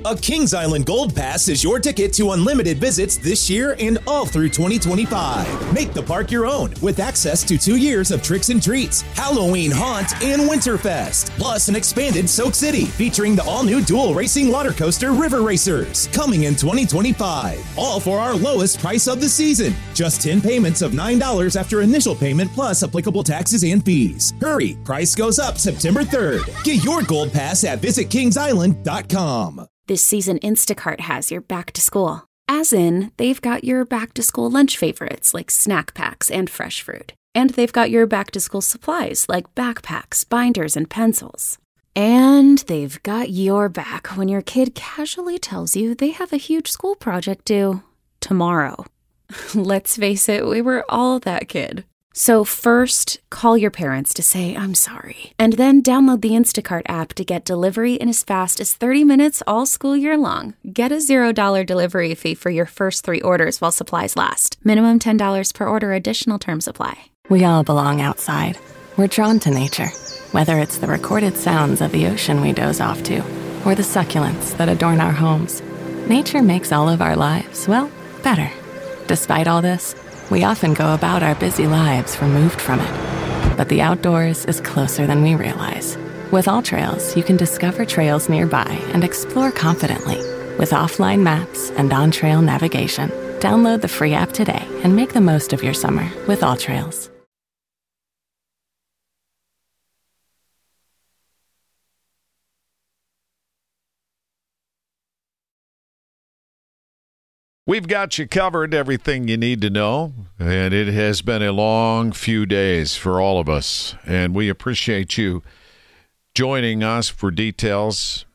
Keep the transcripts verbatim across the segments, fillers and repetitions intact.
A Kings Island Gold Pass is your ticket to unlimited visits this year and all through twenty twenty-five. Make the park your own with access to two years of tricks and treats, Halloween Haunt, and Winterfest. Plus an expanded Soak City featuring the all-new dual racing water coaster River Racers coming in twenty twenty-five. All for our lowest price of the season. Just ten payments of nine dollars after initial payment plus applicable taxes and fees. Hurry, price goes up September third. Get your Gold Pass at visit kings island dot com. This season, Instacart has your back to school. As in, they've got your back to school lunch favorites like snack packs and fresh fruit. And they've got your back to school supplies like backpacks, binders, and pencils. And they've got your back when your kid casually tells you they have a huge school project due tomorrow. Let's face it, we were all that kid. So first, call your parents to say, I'm sorry. And then download the Instacart app to get delivery in as fast as thirty minutes all school year long. Get a zero dollar delivery fee for your first three orders while supplies last. Minimum ten dollars per order. Additional terms apply. We all belong outside. We're drawn to nature. Whether it's the recorded sounds of the ocean we doze off to, or the succulents that adorn our homes, nature makes all of our lives, well, better. Despite all this, we often go about our busy lives removed from it. But the outdoors is closer than we realize. With AllTrails, you can discover trails nearby and explore confidently. With offline maps and on-trail navigation, download the free app today and make the most of your summer with AllTrails. We've got you covered, everything you need to know, and it has been a long few days for all of us, and we appreciate you joining us for details.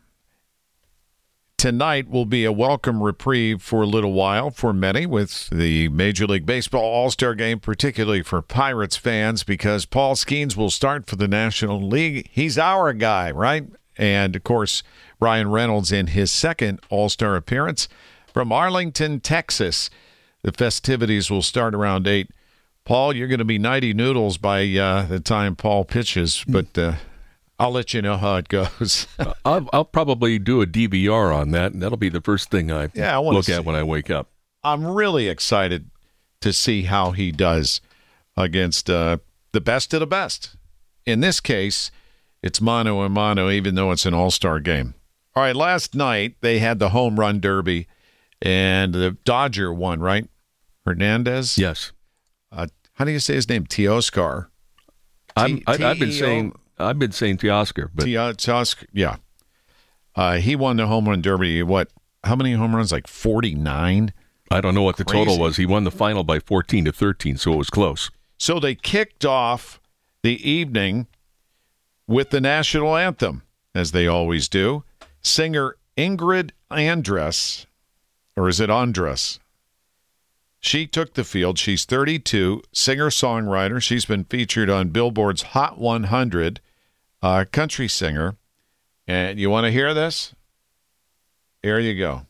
Tonight will be a welcome reprieve for a little while for many with the Major League Baseball All-Star Game, particularly for Pirates fans, because Paul Skeens will start for the National League. He's our guy, right? And, of course, Ryan Reynolds in his second All-Star appearance. From Arlington, Texas, the festivities will start around eight. Paul, you're going to be ninety noodles by uh, the time Paul pitches, but uh, I'll let you know how it goes. I'll, I'll probably do a D V R on that, and that'll be the first thing I, yeah, I look see. at when I wake up. I'm really excited to see how he does against uh, the best of the best. In this case, it's mano a mano, even though it's an all-star game. All right, last night they had the home run derby. And the Dodger won, right? Hernandez? Yes. Uh, how do you say his name? Teoscar. I'm, I, I've been saying I've been saying Teoscar, but Teoscar, yeah. Uh, he won the home run derby. What? How many home runs? Like forty-nine. I don't know what the Crazy. total was. He won the final by fourteen to thirteen, so it was close. So they kicked off the evening with the national anthem, as they always do. Singer Ingrid Andress. Or is it Andres? She took the field. She's thirty-two, singer-songwriter. She's been featured on Billboard's Hot one hundred, uh, country singer. And you want to hear this? Here you go.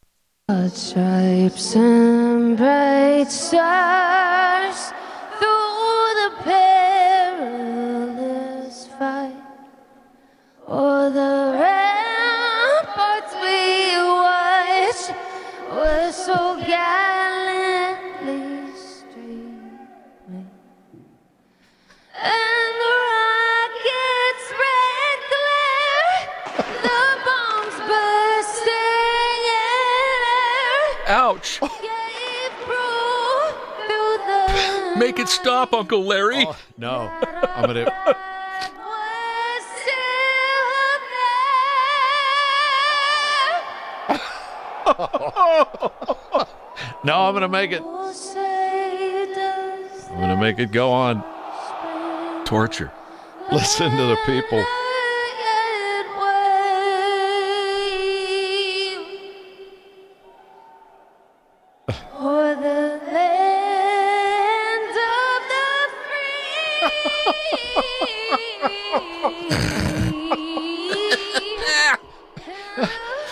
Stripes and bright stars through the perilous fight, or the ramparts we watched were so gallantly streaming, and the rockets' red glare, the bombs bursting in air. Ouch! Gave proof through the Make it stop, Uncle Larry. Oh, no, I'm gonna. that was still there. No, I'm gonna make it. Oh, say does I'm gonna make it go on. Torture. Listen to the people. it wave o'er the land of the free.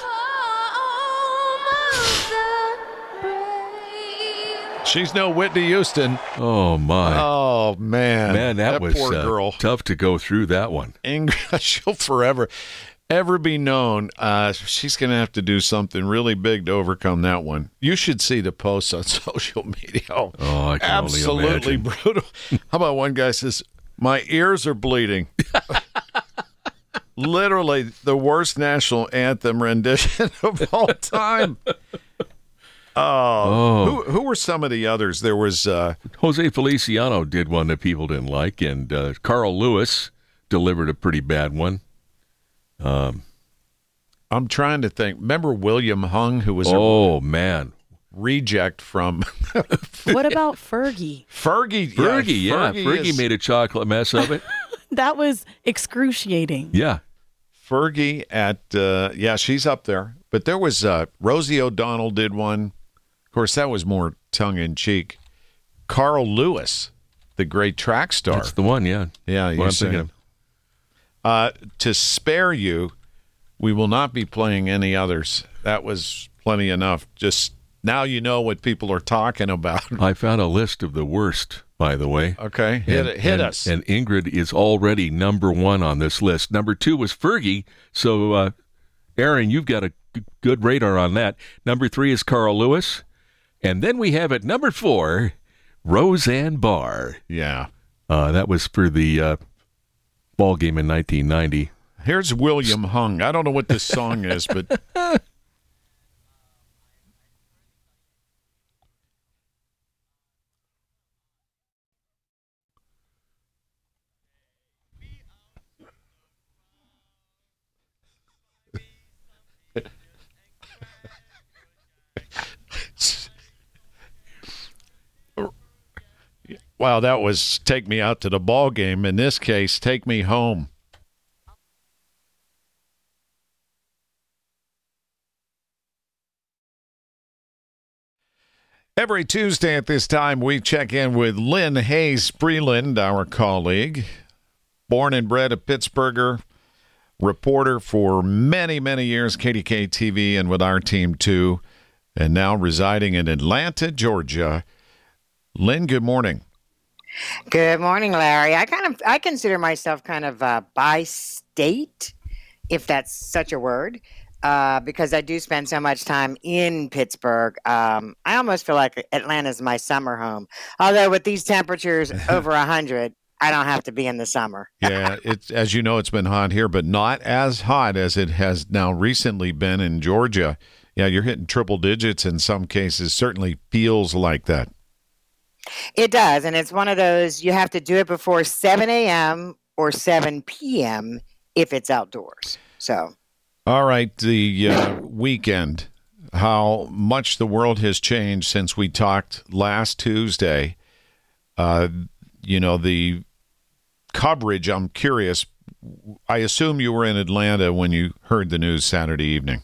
She's no Whitney Houston. Oh, my. Oh, man. Man, that, was poor uh, girl. tough to go through that one. Ingrid, she'll forever. ever be known, uh, she's going to have to do something really big to overcome that one. You should see the posts on social media. Oh, Oh, I can only absolutely imagine. brutal. How about one guy says, "My ears are bleeding." Literally the worst national anthem rendition of all time. Oh, Oh. Who, who were some of the others? There was uh, Jose Feliciano did one that people didn't like, and uh, Carl Lewis delivered a pretty bad one. Um, I'm trying to think. Remember William Hung, who was a oh, man. reject from What about Fergie? Fergie? Fergie, yeah. Fergie, Fergie is- made a chocolate mess of it. That was excruciating. Yeah. Fergie at uh, yeah, she's up there. But there was uh, Rosie O'Donnell did one. Of course, that was more tongue in cheek. Carl Lewis, the great track star. That's the one, yeah. yeah, What you're I'm saying. thinking of. Uh, to spare you, we will not be playing any others. That was plenty enough. Just now you know what people are talking about. I found a list of the worst, by the way. Okay, hit, And- it, hit and- us. And Ingrid is already number one on this list. Number two was Fergie. So, uh, Aaron, you've got a g- good radar on that. Number three is Carl Lewis. And then we have at number four, Roseanne Barr. yeah. Uh, that was for the uh, ball game in nineteen ninety. Here's William Hung. I don't know what this song is, but wow, that was "Take Me Out to the Ball Game." In this case, "Take Me Home." Every Tuesday at this time, we check in with Lynn Hayes Freeland, our colleague, born and bred a Pittsburgher, reporter for many, many years, K D K T V, and with our team too, and now residing in Atlanta, Georgia. Lynn, good morning. Good morning, Larry. I kind of I consider myself kind of uh, bi-state, if that's such a word, uh, because I do spend so much time in Pittsburgh. Um, I almost feel like Atlanta's my summer home. Although with these temperatures over one hundred, I don't have to be in the summer. Yeah, it's as you know, it's been hot here, but not as hot as it has now recently been in Georgia. Yeah, you're hitting triple digits in some cases. Certainly feels like that. It does, and it's one of those you have to do it before seven a.m. or seven p.m. if it's outdoors. So, All right, the uh, weekend, how much the world has changed since we talked last Tuesday. Uh, you know, the coverage, I'm curious. I assume you were in Atlanta when you heard the news Saturday evening.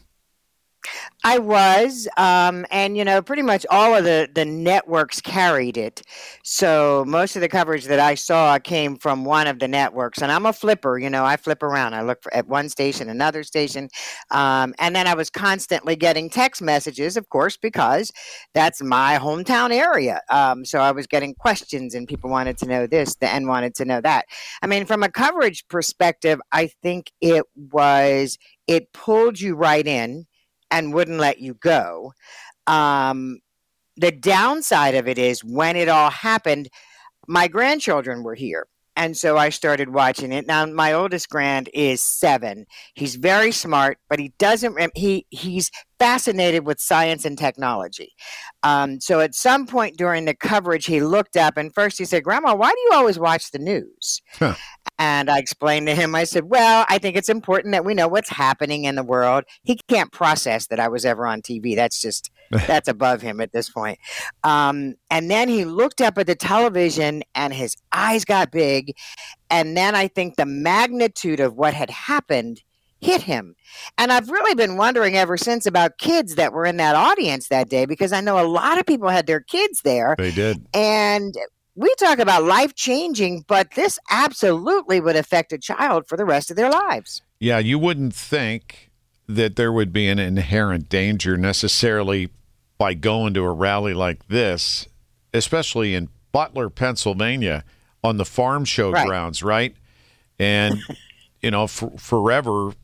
I was, um, and you know, pretty much all of the, the networks carried it. So most of the coverage that I saw came from one of the networks. And I'm a flipper, you know, I flip around. I look for, at one station, another station, um, and then I was constantly getting text messages, of course, because that's my hometown area. Um, so I was getting questions, and people wanted to know this and wanted to know that. I mean, from a coverage perspective, I think it was it pulled you right in and wouldn't let you go. Um, the downside of it is when it all happened, my grandchildren were here. And so I started watching it. Now, my oldest grand is seven. He's very smart, but he doesn't, he he's fascinated with science and technology. Um, so at some point during the coverage, he looked up and first he said, "Grandma, why do you always watch the news?" Huh. And I explained to him, I said, well, I think it's important that we know what's happening in the world. He can't process that I was ever on T V. That's just, that's above him at this point. Um, and then he looked up at the television and his eyes got big. And then I think the magnitude of what had happened hit him. And I've really been wondering ever since about kids that were in that audience that day, because I know a lot of people had their kids there. They did. And we talk about life changing, but this absolutely would affect a child for the rest of their lives. Yeah, you wouldn't think that there would be an inherent danger necessarily by going to a rally like this, especially in Butler, Pennsylvania, on the farm show Right. grounds, right? And, you know, for, forever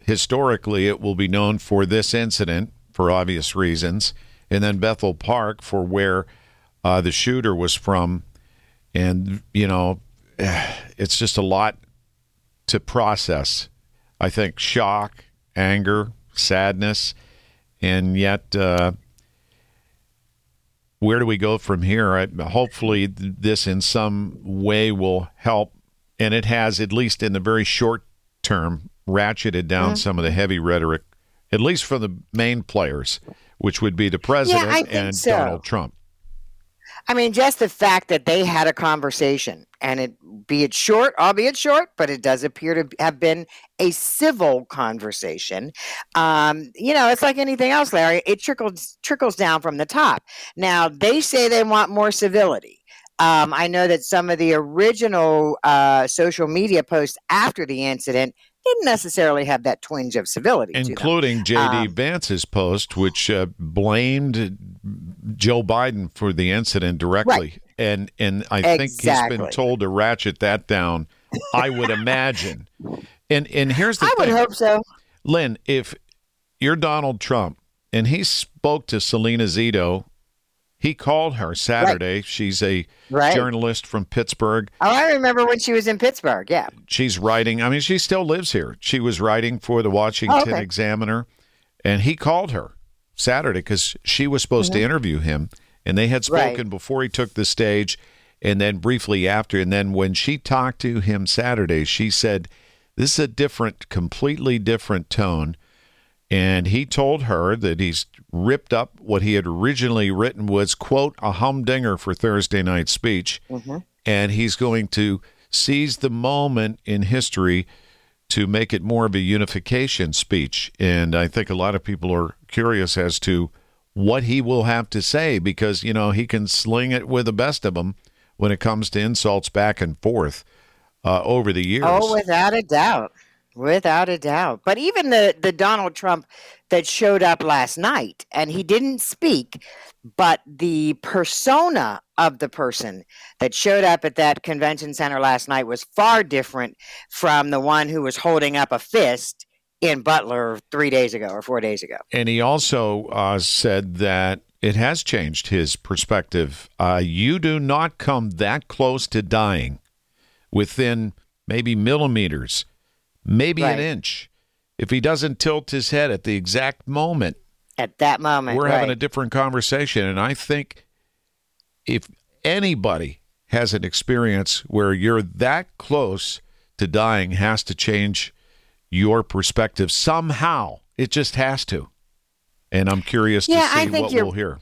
historically, it will be known for this incident for obvious reasons, and then Bethel Park for where uh, the shooter was from. And, you know, it's just a lot to process. I think shock, anger, sadness, and yet uh, where do we go from here? I, hopefully this in some way will help, and it has, at least in the very short term, ratcheted down mm-hmm. some of the heavy rhetoric, at least for the main players, which would be the president yeah, I think and so. Donald Trump. I mean, just the fact that they had a conversation, and it be it short, albeit short, but it does appear to have been a civil conversation. Um, you know, it's like anything else, Larry. It trickles trickles down from the top. Now, they say they want more civility. Um, I know that some of the original uh, social media posts after the incident didn't necessarily have that twinge of civility, including J D um, Vance's post, which uh, blamed Joe Biden for the incident directly. Right. And and I exactly. think he's been told to ratchet that down, I would imagine. And and here's the I thing. would hope so. Lynn, if you're Donald Trump and he spoke to Selena Zito, he called her Saturday. Right. She's a right. journalist from Pittsburgh. Oh, I remember when she was in Pittsburgh, yeah. She's writing. I mean, she still lives here. She was writing for the Washington oh, okay. Examiner, and he called her Saturday because she was supposed mm-hmm. to interview him, and they had spoken right. before he took the stage and then briefly after. And then when she talked to him Saturday, she said, this is a different, completely different tone. And he told her that he's ripped up what he had originally written was, quote, a humdinger for Thursday night speech. Mm-hmm. And he's going to seize the moment in history to make it more of a unification speech. And I think a lot of people are curious as to what he will have to say because, you know, he can sling it with the best of them when it comes to insults back and forth uh, over the years. Oh, without a doubt. Without a doubt. But even the, the Donald Trump that showed up last night, and he didn't speak, but the persona of the person that showed up at that convention center last night was far different from the one who was holding up a fist in Butler three days ago or four days ago. And he also uh, said that it has changed his perspective. Uh, you do not come that close to dying within maybe millimeters, maybe right. an inch. If he doesn't tilt his head at the exact moment, at that moment, we're right. having a different conversation. And I think if anybody has an experience where you're that close to dying, has to change your perspective somehow. It just has to. And I'm curious yeah, to see I think what you're, we'll hear.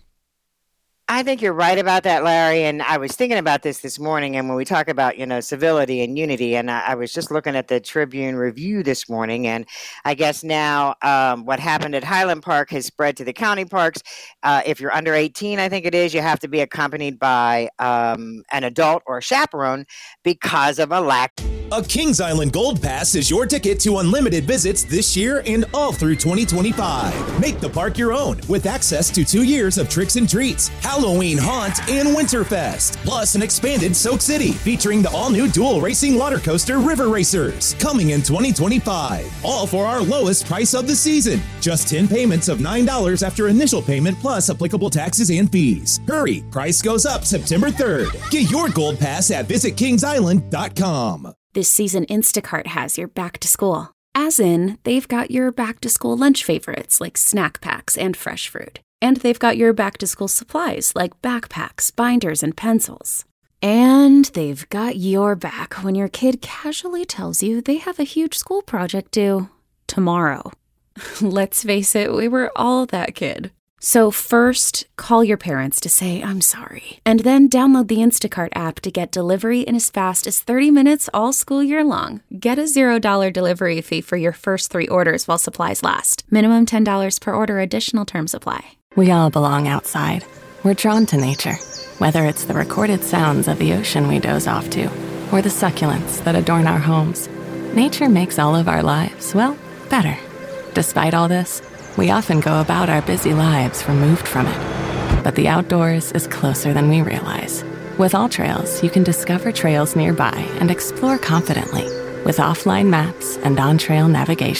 I think you're right about that, Larry. And I was thinking about this this morning. And when we talk about, you know, civility and unity, and I, I was just looking at the Tribune Review this morning. And I guess now um, what happened at Highland Park has spread to the county parks. Uh, if you're under eighteen, I think it is, you have to be accompanied by um, an adult or a chaperone because of a lack. A Kings Island Gold Pass is your ticket to unlimited visits this year and all through twenty twenty-five. Make the park your own with access to two years of tricks and treats, Halloween Haunt, and Winterfest. Plus an expanded Soak City featuring the all-new dual racing water coaster River Racers coming in twenty twenty-five. All for our lowest price of the season. Just ten payments of nine dollars after initial payment plus applicable taxes and fees. Hurry, price goes up September third. Get your Gold Pass at visit kings island dot com. This season, Instacart has your back to school. As in, they've got your back to school lunch favorites like snack packs and fresh fruit. And they've got your back to school supplies like backpacks, binders, and pencils. And they've got your back when your kid casually tells you they have a huge school project due tomorrow. Let's face it, we were all that kid. So first, call your parents to say, I'm sorry. And then download the Instacart app to get delivery in as fast as thirty minutes all school year long. Get a zero dollar delivery fee for your first three orders while supplies last. Minimum ten dollars per order. Additional terms apply. We all belong outside. We're drawn to nature. Whether it's the recorded sounds of the ocean we doze off to, or the succulents that adorn our homes, nature makes all of our lives, well, better. Despite all this, we often go about our busy lives removed from it. But the outdoors is closer than we realize. With AllTrails, you can discover trails nearby and explore confidently with offline maps and on-trail navigation.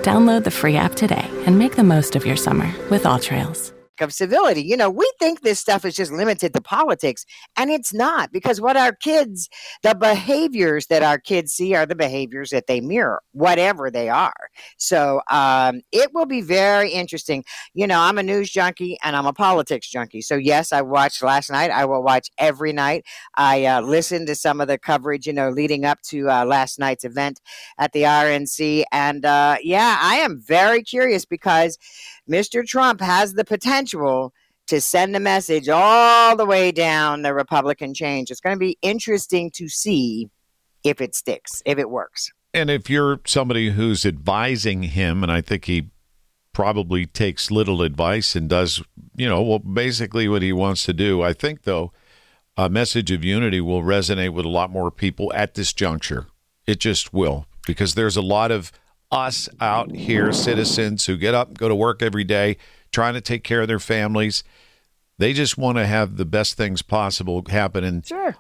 Download the free app today and make the most of your summer with All Trails. Of civility. You know, we think this stuff is just limited to politics, and it's not, because what our kids, the behaviors that our kids see are the behaviors that they mirror, whatever they are. So um, it will be very interesting. You know, I'm a news junkie and I'm a politics junkie. So yes, I watched last night. I will watch every night. I uh, listened to some of the coverage, you know, leading up to uh, last night's event at the R N C. And uh, yeah, I am very curious because Mister Trump has the potential to send a message all the way down the Republican change. It's going to be interesting to see if it sticks, if it works. And if you're somebody who's advising him, and I think he probably takes little advice and does, you know, well, basically what he wants to do, I think, though, a message of unity will resonate with a lot more people at this juncture. It just will, because there's a lot of us out here, citizens who get up and go to work every day, trying to take care of their families. They just want to have the best things possible happen. And sure,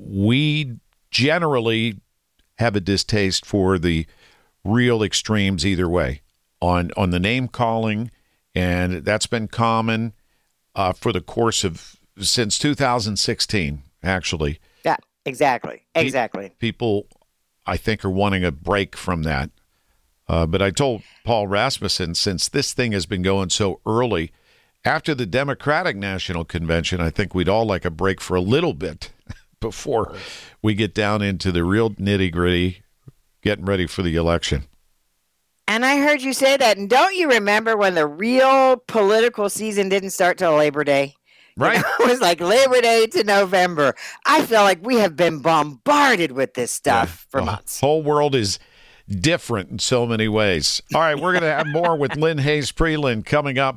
we generally have a distaste for the real extremes either way on, on the name calling. And that's been common uh, for the course of since two thousand sixteen, actually. Yeah, exactly. Exactly. People, I think, are wanting a break from that. Uh, but I told Paul Rasmussen, since this thing has been going so early, after the Democratic National Convention, I think we'd all like a break for a little bit before we get down into the real nitty-gritty, getting ready for the election. And I heard you say that. And don't you remember when the real political season didn't start till Labor Day? Right. You know, it was like Labor Day to November. I feel like we have been bombarded with this stuff yeah, for the months. The whole world is different in so many ways. All right, we're going to have more with Lynn Hayes Freeland coming up.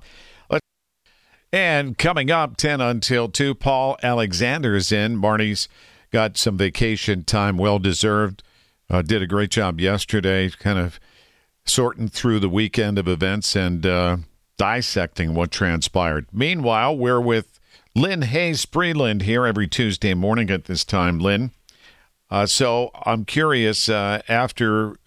And coming up, ten until two, Paul Alexander's in. Barney's got some vacation time, well-deserved. Uh, did a great job yesterday, kind of sorting through the weekend of events and uh, dissecting what transpired. Meanwhile, we're with Lynn Hayes Freeland here every Tuesday morning at this time. Lynn, uh, so I'm curious, uh, after,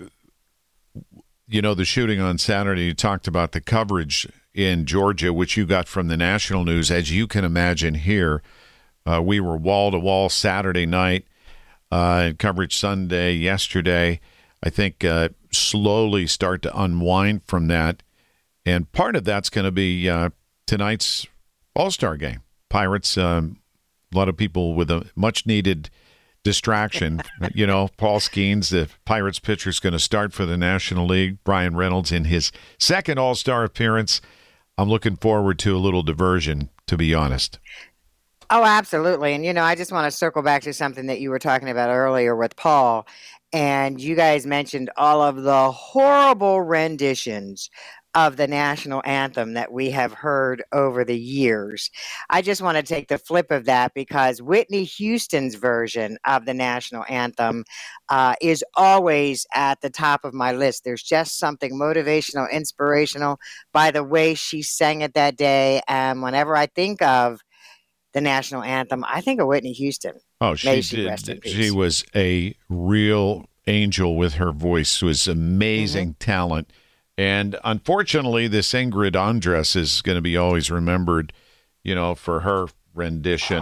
you know, the shooting on Saturday, you talked about the coverage in Georgia, which you got from the national news. As you can imagine here, uh, we were wall-to-wall Saturday night, uh, coverage Sunday, yesterday. I think uh, slowly start to unwind from that. And part of that's going to be uh, tonight's All-Star game. Pirates, um, a lot of people with a much-needed distraction. You know, Paul Skeens, the Pirates pitcher, is going to start for the National League. Brian Reynolds in his second All-Star appearance. I'm looking forward to a little diversion, to be honest. Oh, absolutely. And, you know, I just want to circle back to something that you were talking about earlier with Paul. And you guys mentioned all of the horrible renditions of the national anthem that we have heard over the years. I just want to take the flip of that, because Whitney Houston's version of the national anthem uh, is always at the top of my list. There's just something motivational, inspirational by the way she sang it that day. And whenever I think of the national anthem, I think of Whitney Houston. Oh, she, she did. She was a real angel with her voice. It was amazing mm-hmm. talent. And unfortunately, this Ingrid Andress is going to be always remembered, you know, for her rendition.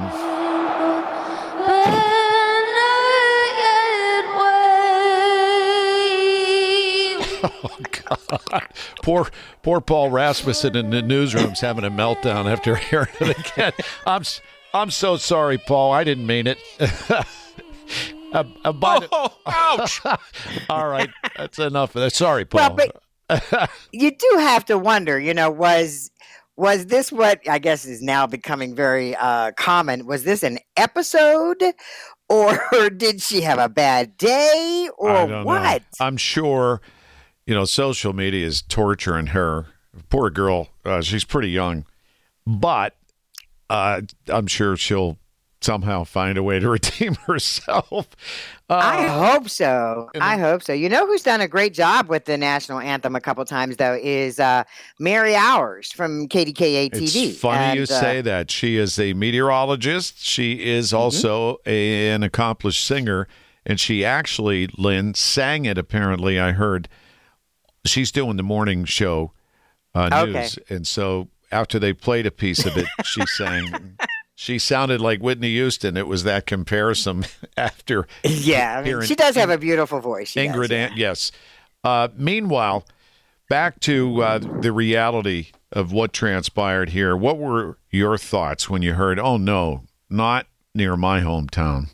Oh, God. Poor, poor Paul Rasmussen in the newsroom's having a meltdown after hearing it again. I'm, I'm so sorry, Paul. I didn't mean it. uh, uh, by the- oh, ouch! All right, that's enough of that. Sorry, Paul. Well, but you do have to wonder, you know, was was this what I guess is now becoming very uh, common? Was this an episode, or did she have a bad day, or I don't what? know. I'm sure, you know, social media is torturing her. Poor girl. Uh, she's pretty young, but uh, I'm sure she'll somehow find a way to redeem herself. Uh, I hope so. I hope so. You know who's done a great job with the national anthem a couple times, though, is uh, Mary Hours from K D K A T V. It's funny and, you uh, say that. She is a meteorologist. She is also mm-hmm. a, an accomplished singer, and she actually, Lynn, sang it, apparently, I heard. she's doing the morning show uh, news, Okay. and so after they played a piece of it, she sang. She sounded like Whitney Houston. It was that comparison after. Yeah, I mean, hearing she does have a beautiful voice. She Ingrid, does, yeah. An- yes. Uh, meanwhile, back to uh, the reality of what transpired here. What were your thoughts when you heard, oh, no, not near my hometown?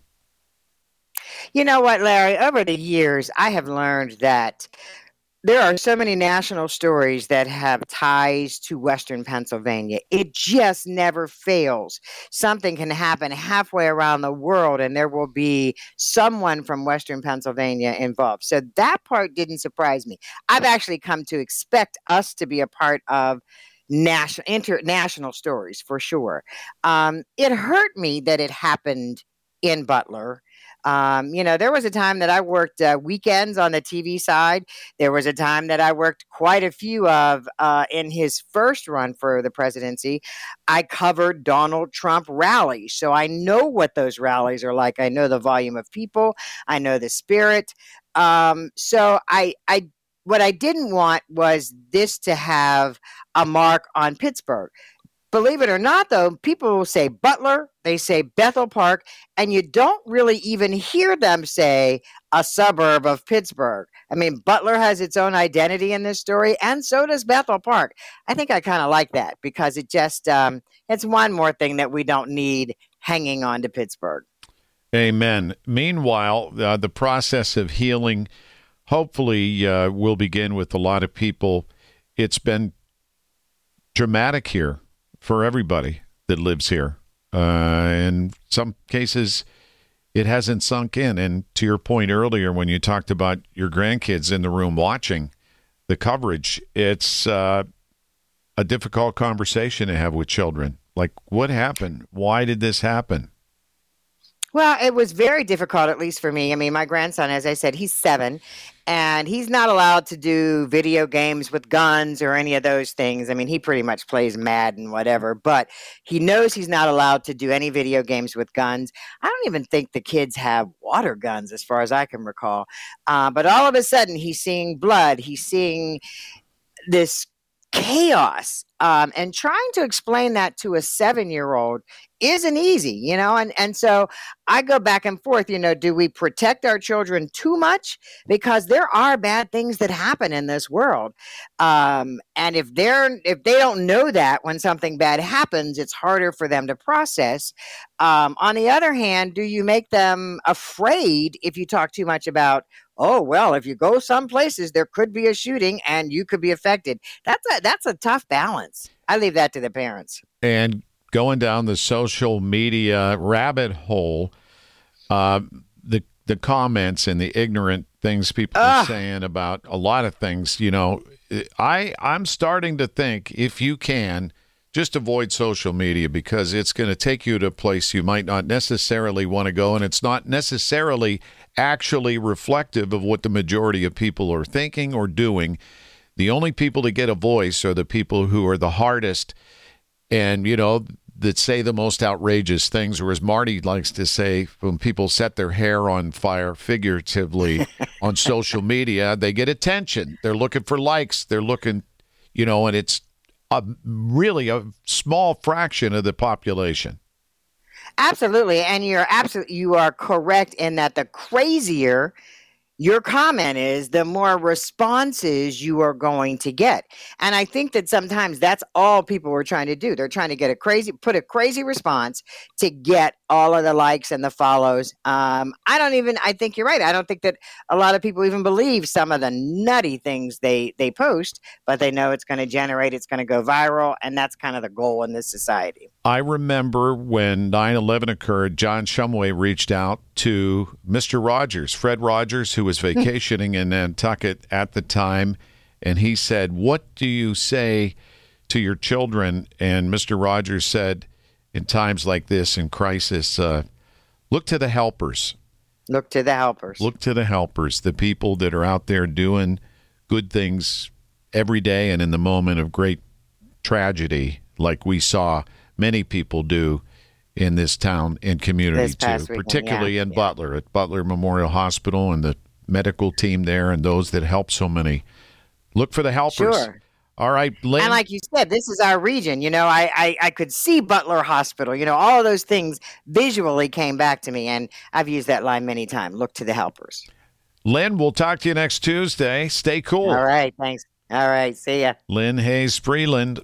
You know what, Larry? Over the years, I have learned that there are so many national stories that have ties to Western Pennsylvania. It just never fails. Something can happen halfway around the world, and there will be someone from Western Pennsylvania involved. So that part didn't surprise me. I've actually come to expect us to be a part of national, international stories for sure. Um, it hurt me that it happened in Butler. Um, you know, there was a time that I worked uh, weekends on the T V side. There was a time that I worked quite a few of uh, in his first run for the presidency. I covered Donald Trump rallies. So I know what those rallies are like. I know the volume of people. I know the spirit. Um, so I, I, what I didn't want was this to have a mark on Pittsburgh. Believe it or not, though, people will say Butler, they say Bethel Park, and you don't really even hear them say a suburb of Pittsburgh. I mean, Butler has its own identity in this story, and so does Bethel Park. I think I kind of like that because it just, um, it's one more thing that we don't need hanging on to Pittsburgh. Amen. Meanwhile, uh, the process of healing hopefully uh, will begin with a lot of people. It's been dramatic here for everybody that lives here. Uh, in some cases, it hasn't sunk in. And to your point earlier, when you talked about your grandkids in the room watching the coverage, it's uh, a difficult conversation to have with children. Like, what happened? Why did this happen? Well, it was very difficult, at least for me. I mean, my grandson, as I said, he's seven, and he's not allowed to do video games with guns or any of those things. I mean, he pretty much plays Madden, whatever, but he knows he's not allowed to do any video games with guns. I don't even think the kids have water guns, as far as I can recall. Uh, but all of a sudden, he's seeing blood. He's seeing this chaos. Um, and trying to explain that to a seven-year-old isn't easy, you know, and, and so I go back and forth, you know, do we protect our children too much? Because there are bad things that happen in this world. Um, and if they're, if they don't know that when something bad happens, it's harder for them to process. Um, on the other hand, do you make them afraid if you talk too much about, oh, well, if you go some places, there could be a shooting and you could be affected. That's a, that's a tough balance. I leave that to the parents. And going down the social media rabbit hole, uh, the the comments and the ignorant things people Ugh. are saying about a lot of things, you know, I I'm starting to think if you can just avoid social media because it's going to take you to a place you might not necessarily want to go, and it's not necessarily actually reflective of what the majority of people are thinking or doing. The only people that get a voice are the people who are the hardest and, you know, that say the most outrageous things, or as Marty likes to say, when people set their hair on fire figuratively on social media, they get attention. They're looking for likes. They're looking, you know, and it's a, really a small fraction of the population. Absolutely. And you're absolutely, you are correct in that the crazier your comment is, the more responses you are going to get. And I think that sometimes that's all people are trying to do. They're trying to get a crazy, put a crazy response to get all of the likes and the follows. Um, I don't even, I think you're right. I don't think that a lot of people even believe some of the nutty things they, they post, but they know it's going to generate, it's going to go viral. And that's kind of the goal in this society. I remember when nine eleven occurred, John Shumway reached out to Mister Rogers, Fred Rogers, who was vacationing in Nantucket at the time, and he said, "What do you say to your children?" And Mister Rogers said, in times like this, in crisis, uh, look to the helpers. Look to the helpers. Look to the helpers, the people that are out there doing good things every day and in the moment of great tragedy, like we saw many people do in this town and community too, weekend, particularly yeah, in yeah. Butler, at Butler Memorial Hospital and the medical team there and those that help so many Look for the helpers. Sure. All right, Lynn. And like you said, this is our region. You know, I, I, I could see Butler Hospital. You know, all of those things visually came back to me, and I've used that line many times. Look to the helpers. Lynn, we'll talk to you next Tuesday. Stay cool. All right, thanks. All right, see ya. Lynn Hayes Freeland.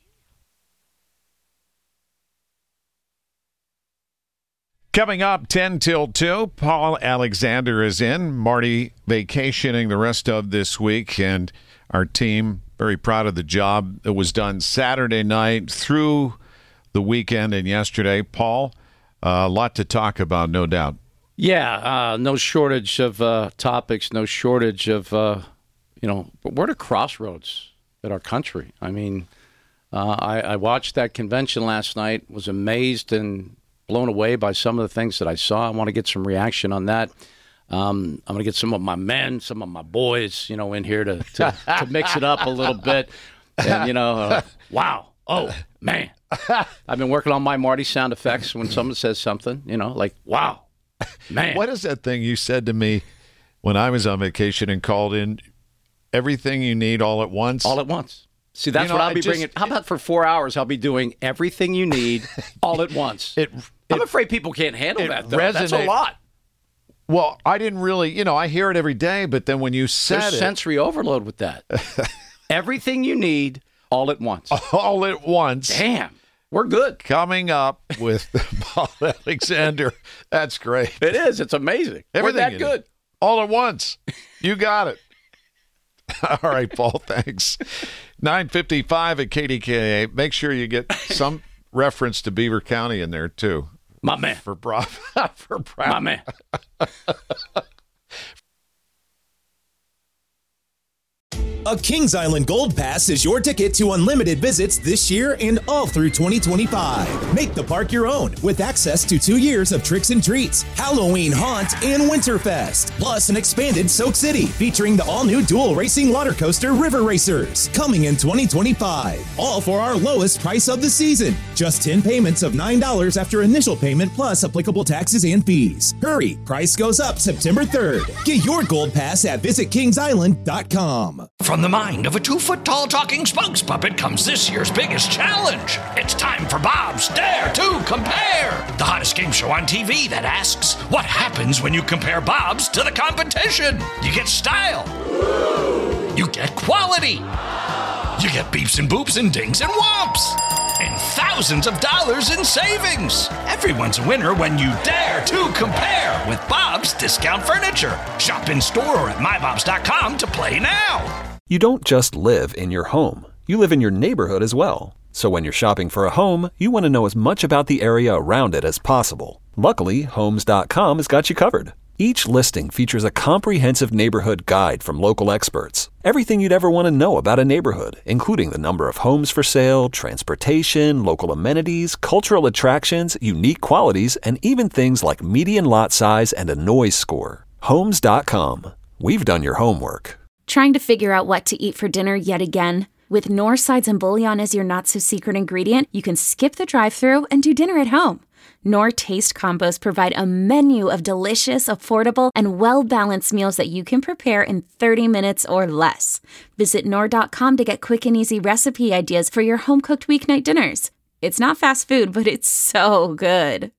Coming up ten till two, Paul Alexander is in. Marty vacationing the rest of this week, and our team very proud of the job that was done Saturday night through the weekend and yesterday. Paul, uh, a lot to talk about, no doubt. Yeah, uh, no shortage of uh, topics, no shortage of, uh, you know, we're at a crossroads in our country. I mean, uh, I, I watched that convention last night, was amazed and blown away by some of the things that I saw. I want to get some reaction on that. Um, I'm going to get some of my men, some of my boys, you know, in here to, to, to mix it up a little bit. And, you know, uh, wow. Oh, man. I've been working on my Marty sound effects when someone says something, you know, like, wow, man. What is that thing you said to me when I was on vacation and called in? Everything you need all at once? All at once. See, that's You know, what I'll I be just- bringing. How about for four hours, I'll be doing everything you need all at once. It, I'm it- afraid people can't handle it that, though. That's a resonate- lot. Well, I didn't really, you know, I hear it every day, but then when you said There's it sensory overload with that. Everything you need all at once. all at once, Damn, we're good. coming up with Paul Alexander. That's great. It is. It's amazing. Everything we're that you good. need. All at once. You got it. All right, Paul, thanks. nine fifty-five at K D K A. Make sure you get some reference to Beaver County in there, too. My man. For Bra- for Brown. My man. A Kings Island Gold Pass is your ticket to unlimited visits this year and all through twenty twenty-five. Make the park your own with access to two years of tricks and treats, Halloween Haunt, and Winterfest. Plus an expanded Soak City featuring the all-new dual racing water coaster River Racers coming in twenty twenty-five. All for our lowest price of the season. Just ten payments of nine dollars after initial payment plus applicable taxes and fees. Hurry, price goes up September third. Get your Gold Pass at visit kings island dot com. From the mind of a two-foot-tall talking spokes puppet comes this year's biggest challenge. It's time for Bob's Dare to Compare, the hottest game show on T V that asks, what happens when you compare Bob's to the competition? You get style. You get quality. You get beeps and boops and dings and whomps. And thousands of dollars in savings. Everyone's a winner when you dare to compare with Bob's Discount Furniture. Shop in store or at my bobs dot com to play now. You don't just live in your home. You live in your neighborhood as well. So when you're shopping for a home, you want to know as much about the area around it as possible. Luckily, homes dot com has got you covered. Each listing features a comprehensive neighborhood guide from local experts. Everything you'd ever want to know about a neighborhood, including the number of homes for sale, transportation, local amenities, cultural attractions, unique qualities, and even things like median lot size and a noise score. homes dot com. We've done your homework. Trying to figure out what to eat for dinner yet again? With Knorr sides and bouillon as your not-so-secret ingredient, you can skip the drive-thru and do dinner at home. Knorr Taste Combos provide a menu of delicious, affordable, and well-balanced meals that you can prepare in thirty minutes or less. Visit Knorr dot com to get quick and easy recipe ideas for your home-cooked weeknight dinners. It's not fast food, but it's so good.